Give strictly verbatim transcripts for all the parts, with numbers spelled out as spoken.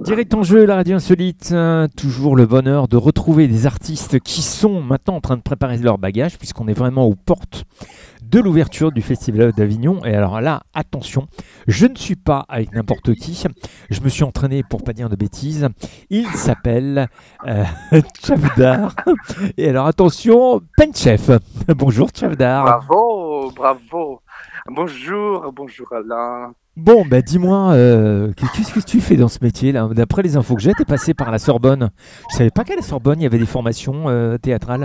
Direct en jeu, la radio insolite, euh, toujours le bonheur de retrouver des artistes qui sont maintenant en train de préparer leur bagage, puisqu'on est vraiment aux portes de l'ouverture du Festival d'Avignon. Et alors là, attention, je ne suis pas avec n'importe qui, je me suis entraîné pour pas dire de bêtises. Il s'appelle euh, Tchavdar. Et alors attention, Penchef. Bonjour Tchavdar. Bravo, bravo. Bonjour, bonjour Alain. Bon, bah dis-moi, euh, qu'est-ce que tu fais dans ce métier-là? D'après les infos que j'ai, t'es passé par la Sorbonne. Je savais pas qu'à la Sorbonne, il y avait des formations euh, théâtrales.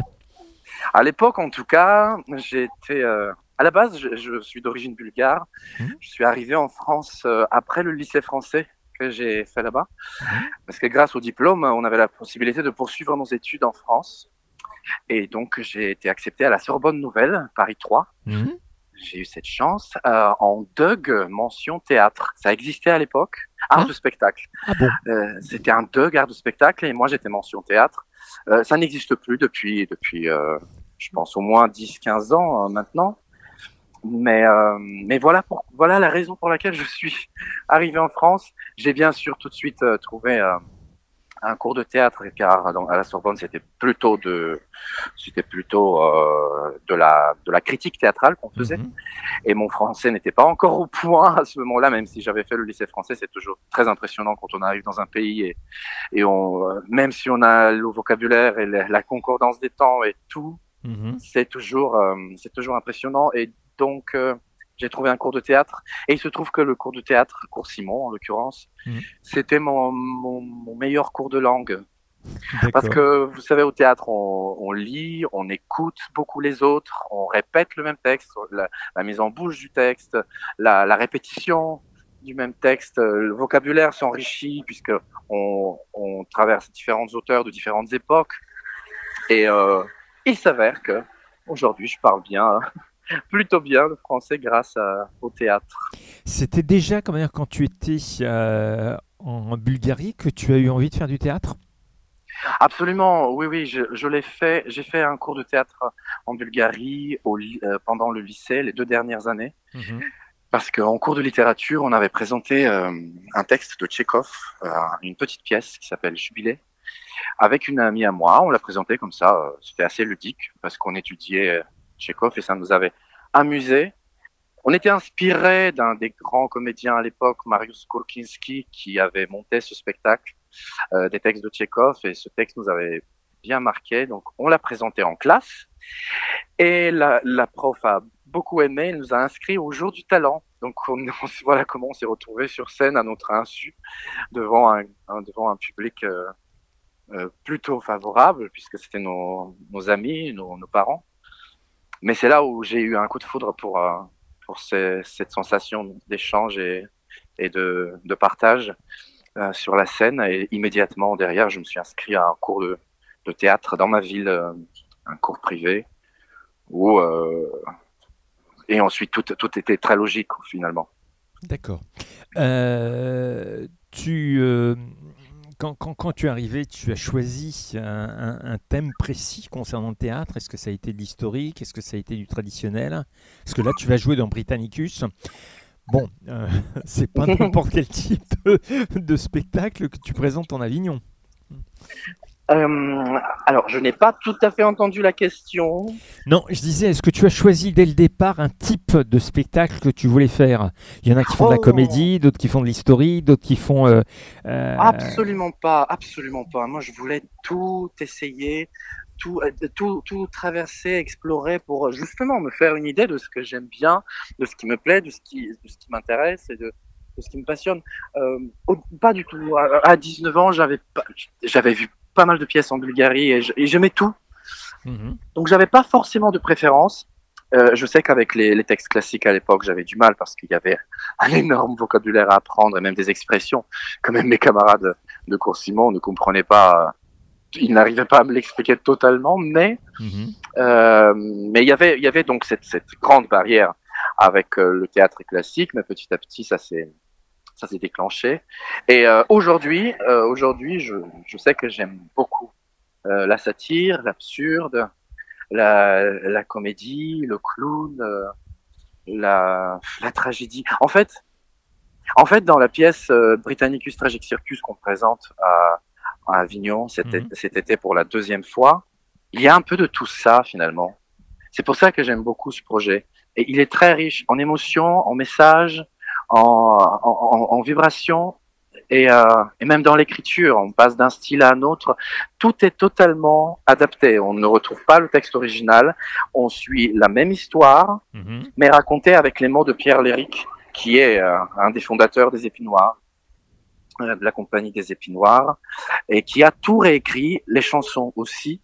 À l'époque, en tout cas, j'étais. Euh, à la base, je, je suis d'origine bulgare. Mmh. Je suis arrivé en France euh, après le lycée français que j'ai fait là-bas. Mmh. Parce que grâce au diplôme, on avait la possibilité de poursuivre nos études en France. Et donc, j'ai été accepté à la Sorbonne Nouvelle, Paris trois. Mmh. J'ai eu cette chance euh, en D U G, mention théâtre. Ça existait à l'époque, art Ah. de spectacle. Ah bon? Euh, c'était un D U G, art de spectacle, et moi j'étais mention théâtre. Euh, ça n'existe plus depuis, depuis euh, je pense, au moins dix quinze ans euh, maintenant. Mais, euh, mais voilà, pour, voilà la raison pour laquelle je suis arrivé en France. J'ai bien sûr tout de suite euh, trouvé euh, un cours de théâtre, car dans, à la Sorbonne, c'était plutôt de, c'était plutôt euh, de la, de la critique théâtrale qu'on faisait. Mmh. Et mon français n'était pas encore au point à ce moment-là, même si j'avais fait le lycée français. C'est toujours très impressionnant quand on arrive dans un pays et, et on, euh, même si on a le vocabulaire et la, la concordance des temps et tout, Mmh. c'est toujours, euh, c'est toujours impressionnant. Et donc, euh, j'ai trouvé un cours de théâtre. Et il se trouve que le cours de théâtre, cours Simon en l'occurrence, Mmh. c'était mon, mon, mon meilleur cours de langue. Parce D'accord. que, vous savez, au théâtre, on, on lit, on écoute beaucoup les autres, on répète le même texte, la, la mise en bouche du texte, la, la répétition du même texte, le vocabulaire s'enrichit puisque on, on traverse différents auteurs de différentes époques. Et euh, il s'avère que aujourd'hui, je parle bien, plutôt bien le français grâce à, au théâtre. C'était déjà, comment dire, quand tu étais euh, en Bulgarie que tu as eu envie de faire du théâtre? Absolument, oui, oui, je, je l'ai fait. J'ai fait un cours de théâtre en Bulgarie au, euh, pendant le lycée, les deux dernières années. Mmh. Parce qu'en cours de littérature, on avait présenté euh, un texte de Tchekhov, euh, une petite pièce qui s'appelle Jubilé, avec une amie à moi. On l'a présenté comme ça, euh, c'était assez ludique, parce qu'on étudiait euh, Tchekhov et ça nous avait amusé. On était inspiré d'un des grands comédiens à l'époque, Marius Kulkinski, qui avait monté ce spectacle, euh, des textes de Tchekhov, et ce texte nous avait bien marqué. Donc, on l'a présenté en classe, et la, la prof a beaucoup aimé, elle nous a inscrits au jour du talent. Donc, on, on, voilà comment on s'est retrouvés sur scène à notre insu, devant un, un, devant un public euh, euh, plutôt favorable, puisque c'était nos, nos amis, nos, nos parents. Mais c'est là où j'ai eu un coup de foudre pour, euh, pour ces, cette sensation d'échange et, et de, de partage euh, sur la scène. Et immédiatement derrière, je me suis inscrit à un cours de, de théâtre dans ma ville, euh, un cours privé, où, euh, et ensuite tout, tout était très logique finalement. D'accord. Euh, tu, euh, quand, quand, quand tu es arrivé, tu as choisi un, un- un thème précis concernant le théâtre. Est-ce que ça a été de l'historique? Est-ce que ça a été du traditionnel? Parce que là, tu vas jouer dans Britannicus. Bon, euh, c'est pas n'importe quel type de, de spectacle que tu présentes en Avignon. Euh, alors, je n'ai pas tout à fait entendu la question. Non, je disais, est-ce que tu as choisi dès le départ un type de spectacle que tu voulais faire? Il y en a qui font de la Oh, comédie, d'autres qui font de l'historique, d'autres qui font... euh, euh, absolument pas, absolument pas. Moi, je voulais tout essayer, tout, euh, tout, tout traverser, explorer pour justement me faire une idée de ce que j'aime bien, de ce qui me plaît, de ce qui, de ce qui m'intéresse et de, de ce qui me passionne. Euh, au- pas du tout. À, à dix-neuf ans, j'avais pas, j'avais vu pas mal de pièces en Bulgarie et je- et j'aimais tout. mhm. Donc, j'avais pas forcément de préférence. Euh, je sais qu'avec les, les textes classiques à l'époque, j'avais du mal parce qu'il y avait un énorme vocabulaire à apprendre et même des expressions que même mes camarades de cours Simon ne comprenaient pas. Ils n'arrivaient pas à me l'expliquer totalement, mais Mhm. euh, mais il y avait il y avait donc cette, cette grande barrière avec euh, le théâtre classique, mais petit à petit ça s'est ça s'est déclenché. Et euh, aujourd'hui euh, aujourd'hui je je sais que j'aime beaucoup euh, la satire, l'absurde, la, la comédie, le clown, euh, la, la tragédie. En fait, En fait, dans la pièce euh, Britannicus Tragic Circus qu'on présente à, à Avignon cet, Mhm. cet été pour la deuxième fois, il y a un peu de tout ça finalement. C'est pour ça que j'aime beaucoup ce projet. Et il est très riche en émotions, en messages, en, en, en, en vibrations et, euh, et même dans l'écriture. On passe d'un style à un autre. Tout est totalement adapté. On ne retrouve pas le texte original. On suit la même histoire, Mhm. mais racontée avec les mots de Pierre Léric, qui est euh, un des fondateurs des Épis Noirs, euh, de la compagnie des Épis Noirs, et qui a tout réécrit, les chansons aussi.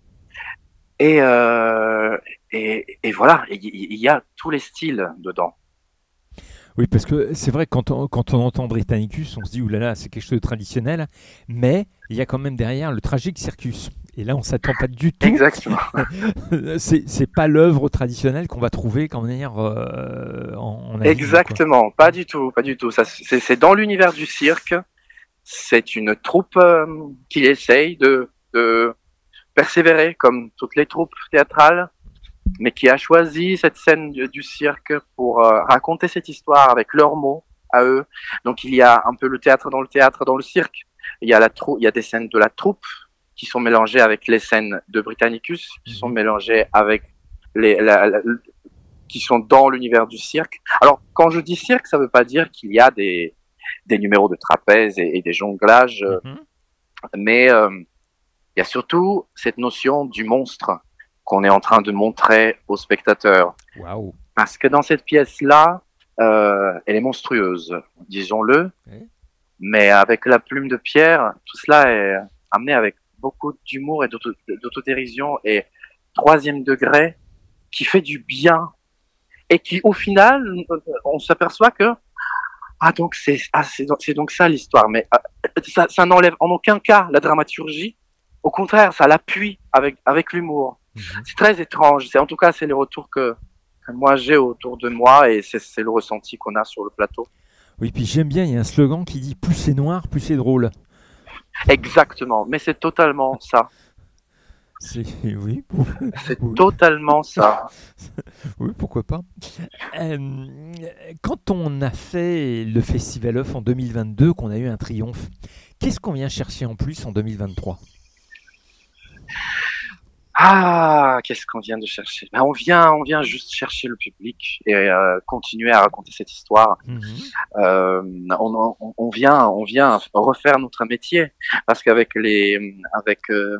Et, euh, et, et voilà, il y, y a tous les styles dedans. Oui, parce que c'est vrai que quand on, quand on entend Britannicus, on se dit oulala, c'est quelque chose de traditionnel, mais il y a quand même derrière le tragique circus. Et là, on s'attend pas du tout. Exactement. c'est, c'est pas l'œuvre traditionnelle qu'on va trouver quand même euh, en, en Asie. Exactement, pas du tout, pas du tout. Ça, c'est, c'est dans l'univers du cirque. C'est une troupe euh, qui essaye de, de persévérer, comme toutes les troupes théâtrales, mais qui a choisi cette scène du, du cirque pour euh, raconter cette histoire avec leurs mots à eux. Donc il y a un peu le théâtre dans le théâtre, dans le cirque. Il y a la trou- il y a des scènes de la troupe qui sont mélangées avec les scènes de Britannicus, qui sont mélangées avec les, la, la, qui sont dans l'univers du cirque. Alors quand je dis cirque, ça veut pas dire qu'il y a des des numéros de trapèze et, et des jonglages, Mm-hmm. mais euh, il y a surtout cette notion du monstre qu'on est en train de montrer aux spectateurs. Wow. Parce que dans cette pièce-là, euh, elle est monstrueuse, disons-le, Ouais. mais avec la plume de Pierre, tout cela est amené avec beaucoup d'humour et d'auto- d'autodérision et troisième degré qui fait du bien et qui, au final, on s'aperçoit que ah donc c'est ah, c'est donc, c'est donc ça l'histoire, mais euh, ça, ça n'enlève en aucun cas la dramaturgie. Au contraire, ça l'appuie avec avec l'humour. Mm-hmm. C'est très étrange. C'est en tout cas c'est les retours que, que moi j'ai autour de moi et c'est, c'est le ressenti qu'on a sur le plateau. Oui, puis j'aime bien, il y a un slogan qui dit plus c'est noir, plus c'est drôle. Exactement, mais c'est totalement ça. C'est oui, C'est oui. totalement ça. Oui, pourquoi pas. Euh, quand on a fait le Festival Off en deux mille vingt-deux, qu'on a eu un triomphe, qu'est-ce qu'on vient chercher en plus en deux mille vingt-trois? Ah, qu'est-ce qu'on vient de chercher? Ben, on vient, on vient juste chercher le public et euh, continuer à raconter cette histoire. Mm-hmm. Euh, on, on, on vient, on vient refaire notre métier parce qu'avec les, avec euh,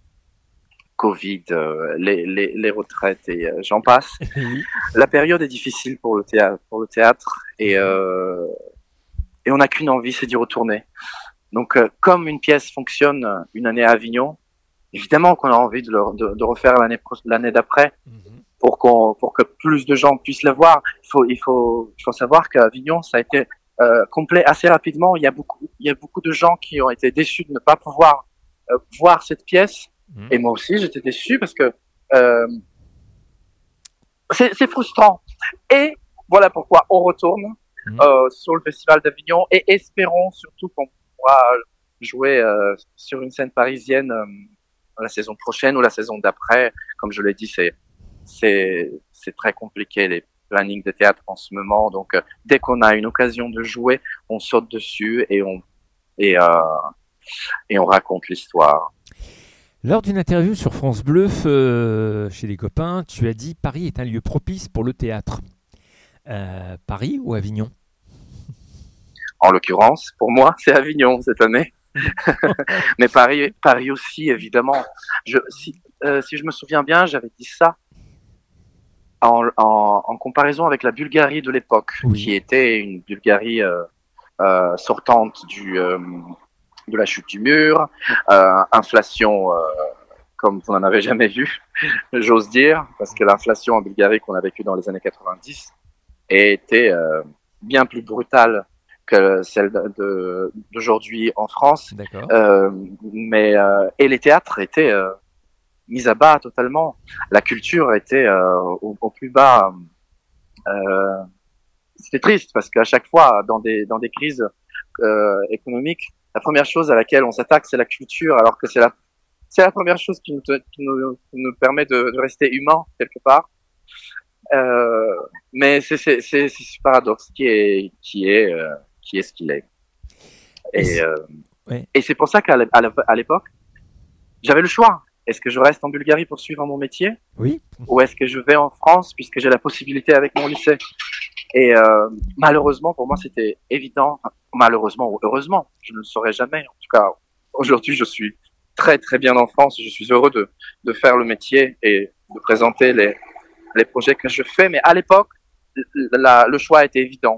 Covid, euh, les, les, les retraites et euh, j'en passe, Oui. la période est difficile pour le théâtre, pour le théâtre et euh, et on n'a qu'une envie, c'est d'y retourner. Donc, euh, comme une pièce fonctionne une année à Avignon, évidemment qu'on a envie de, le, de, de refaire l'année, l'année d'après Mm-hmm. pour, qu'on, pour que plus de gens puissent la voir. Il faut, il faut, il faut savoir qu'à Avignon, ça a été euh, complet assez rapidement. Il y a beaucoup, il y a beaucoup de gens qui ont été déçus de ne pas pouvoir euh, voir cette pièce. Mm-hmm. Et moi aussi, j'étais déçu parce que euh, c'est, c'est frustrant. Et voilà pourquoi on retourne Mm-hmm. euh, sur le Festival d'Avignon et espérons surtout qu'on pourra jouer euh, sur une scène parisienne euh, la saison prochaine ou la saison d'après. Comme je l'ai dit, c'est c'est c'est très compliqué les plannings de théâtre en ce moment. Donc euh, dès qu'on a une occasion de jouer, on saute dessus et on et euh, et on raconte l'histoire. Lors d'une interview sur France Bleu, euh, chez des copains, tu as dit Paris est un lieu propice pour le théâtre. Euh, Paris ou Avignon? En l'occurrence, pour moi, c'est Avignon cette année. Mais Paris, Paris aussi, évidemment. Je, si, euh, si je me souviens bien, j'avais dit ça en, en, en comparaison avec la Bulgarie de l'époque, Oui. qui était une Bulgarie euh, euh, sortante du, euh, de la chute du mur, euh, inflation euh, comme vous n'en avez jamais vu, j'ose dire, parce que l'inflation en Bulgarie qu'on a vécue dans les années quatre-vingt-dix était euh, bien plus brutale que celle de, de, d'aujourd'hui en France. D'accord. Euh, mais euh, et les théâtres étaient euh, mis à bas totalement. La culture était euh, au, au plus bas. Euh, c'était triste parce qu'à chaque fois, dans des dans des crises euh, économiques, la première chose à laquelle on s'attaque, c'est la culture, alors que c'est la c'est la première chose qui nous qui nous, qui nous permet de, de rester humain quelque part. Euh, mais c'est c'est c'est, c'est ce paradoxe qui est qui est euh, qui est ce qu'il est. Et, Et euh, ouais. et c'est pour ça qu'à à l'époque, j'avais le choix. Est-ce que je reste en Bulgarie pour suivre mon métier, Oui. ou est-ce que je vais en France puisque j'ai la possibilité avec mon lycée? Et euh, malheureusement, pour moi, c'était évident. Enfin, malheureusement ou heureusement, je ne le saurais jamais. En tout cas, aujourd'hui, je suis très très bien en France. Je suis heureux de, de faire le métier et de présenter les, les projets que je fais. Mais à l'époque, la, le choix était évident.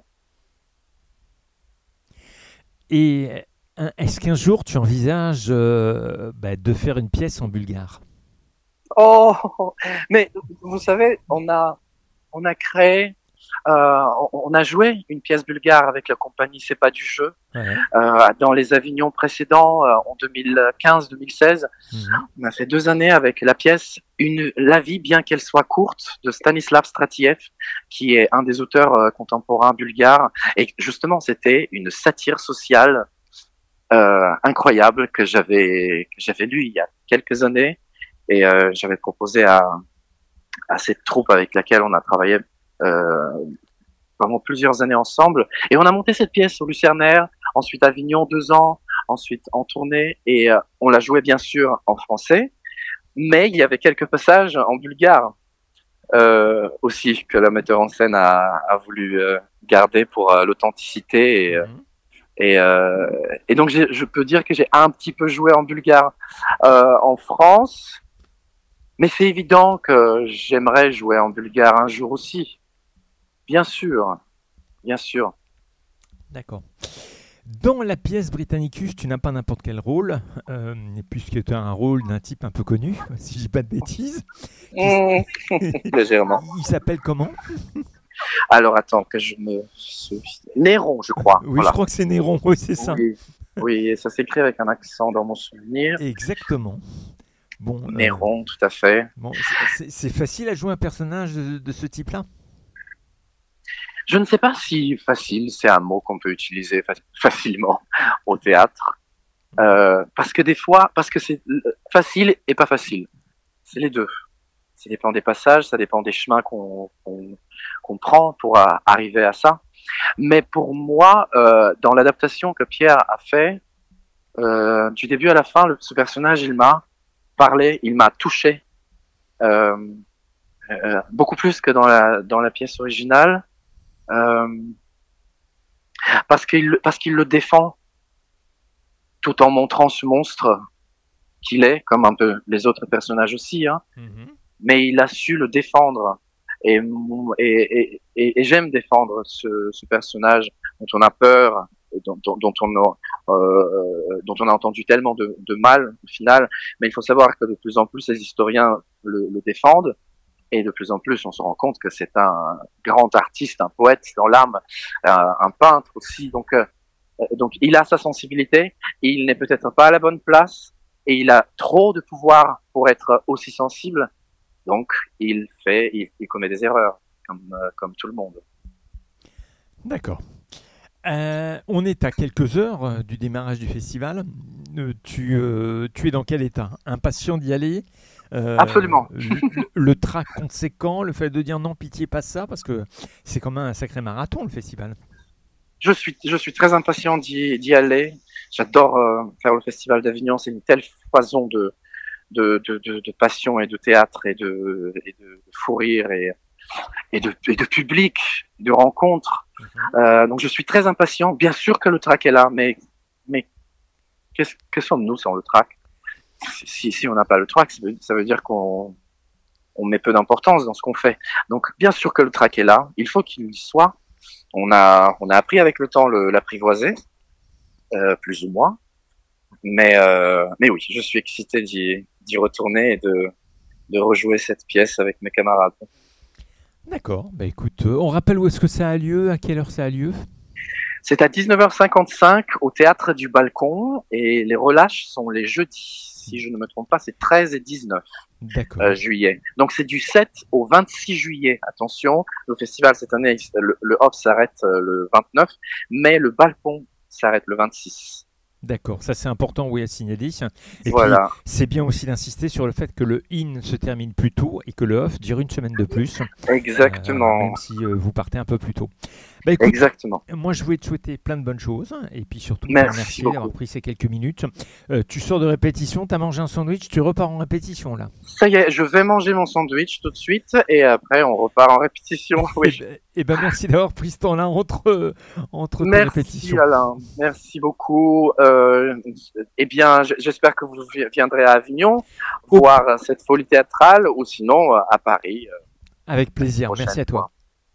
Et euh, est-ce qu'un jour tu envisages euh, bah, de faire une pièce en bulgare? Oh, mais vous savez, on a, on a créé, euh, on a joué une pièce bulgare avec la compagnie C'est pas du jeu, Ouais. euh, dans les Avignon précédents, euh, en deux mille quinze deux mille seize. Mhm. On a fait deux années avec la pièce une, La vie, bien qu'elle soit courte, de Stanislav Stratiev, qui est un des auteurs euh, contemporains bulgares. Et justement, c'était une satire sociale euh, incroyable que j'avais que j'avais lu il y a quelques années. Et euh, j'avais proposé à, à cette troupe avec laquelle on a travaillé euh, pendant plusieurs années ensemble. Et on a monté cette pièce au Lucernaire, ensuite à Avignon deux ans, ensuite en tournée. Et euh, on l'a joué bien sûr en français, mais il y avait quelques passages en bulgare euh, aussi que le metteur en scène a, a voulu euh, garder pour euh, l'authenticité. Et, Mhm. et, euh, et donc je peux dire que j'ai un petit peu joué en bulgare euh, en France. Mais c'est évident que j'aimerais jouer en bulgare un jour aussi. Bien sûr, bien sûr. D'accord. Dans la pièce Britannicus, tu n'as pas n'importe quel rôle, euh, puisque tu as un rôle d'un type un peu connu, si je dis pas de bêtises. Mmh. Légèrement. Il s'appelle comment? Alors attends que je me souvienne. Néron, je crois. Oui, Voilà. je crois que c'est Néron, oui, c'est ça. Oui, oui, ça s'écrit avec un accent dans mon souvenir. Exactement. Bon, euh, Néron, tout à fait. bon, c'est- c'est c'est facile à jouer un personnage de, de ce type-là? Je ne sais pas si facile, c'est un mot qu'on peut utiliser fa- facilement au théâtre. Euh, parce que des fois, parce que c'est facile et pas facile. C'est les deux. Ça dépend des passages, ça dépend des chemins qu'on qu'on qu'on prend pour a- arriver à ça. Mais pour moi, euh, dans l'adaptation que Pierre a fait, euh, du début à la fin, le, ce personnage, il m'a parlé, il m'a touché euh, euh, beaucoup plus que dans la dans la pièce originale, euh, parce qu'il parce qu'il le défend tout en montrant ce monstre qu'il est, comme un peu les autres personnages aussi, hein. Mhm. Mais il a su le défendre. Et, et, et, et, et j'aime défendre ce, ce personnage dont on a peur, dont, dont, dont, on, a, euh, dont on a entendu tellement de, de mal au final. Mais il faut savoir que de plus en plus les historiens le, le défendent, et de plus en plus on se rend compte que c'est un grand artiste, un poète dans l'âme, un, un peintre aussi. Donc, euh, donc il a sa sensibilité, il n'est peut-être pas à la bonne place, et il a trop de pouvoir pour être aussi sensible. Donc, il fait, il, il commet des erreurs, comme, euh, comme tout le monde. D'accord. Euh, on est à quelques heures euh, du démarrage du festival. Euh, tu, euh, tu es dans quel état? Impatient d'y aller? Euh, Absolument. Le, le trac conséquent, le fait de dire non, pitié, pas ça, parce que c'est quand même un sacré marathon, le festival. Je suis, je suis très impatient d'y, d'y aller. J'adore euh, faire le festival d'Avignon. C'est une telle foison de, de, de, de, de passion et de théâtre et de, et de fou rire et, et, de, et de public, de rencontres. Mm-hmm. Euh, donc je suis très impatient. Bien sûr que le trac est là, mais, mais qu'est-ce, que sommes-nous sans le trac? Si, si on n'a pas le trac, ça veut, ça veut dire qu'on on met peu d'importance dans ce qu'on fait. Donc bien sûr que le trac est là. Il faut qu'il y soit. On a, on a appris avec le temps le, l'apprivoiser, euh, plus ou moins. Mais, euh, mais oui, je suis excité d'y, d'y retourner et de, de rejouer cette pièce avec mes camarades. D'accord. Bah écoute, euh, on rappelle où est-ce que ça a lieu, à quelle heure ça a lieu? C'est à dix-neuf heures cinquante-cinq au Théâtre du Balcon, et les relâches sont les jeudis. Si je ne me trompe pas, c'est treize et dix-neuf euh, juillet. Donc c'est du sept au vingt-six juillet. Attention, le festival cette année, le, le off s'arrête le vingt-neuf, mais le balcon s'arrête le vingt-six. D'accord, ça c'est important, oui, à signaler. Et voilà. Puis, c'est bien aussi d'insister sur le fait que le in se termine plus tôt et que le off dure une semaine de plus. Exactement. Euh, même si euh, vous partez un peu plus tôt. Bah, écoute, Exactement. moi je voulais te souhaiter plein de bonnes choses et puis surtout te Merci remercier beaucoup. d'avoir pris ces quelques minutes. Euh, tu sors de répétition, tu as mangé un sandwich, tu repars en répétition là. Ça y est, je vais manger mon sandwich tout de suite et après on repart en répétition. Et Oui. ben, eh ben, merci d'avoir pris ce temps-là entre, entre tes Merci répétitions. Alain, merci beaucoup. Euh, eh bien, j- j'espère que vous vi- viendrez à Avignon Oh. voir cette folie théâtrale ou sinon euh, à Paris euh, Avec la plaisir, prochaine merci à toi. fois.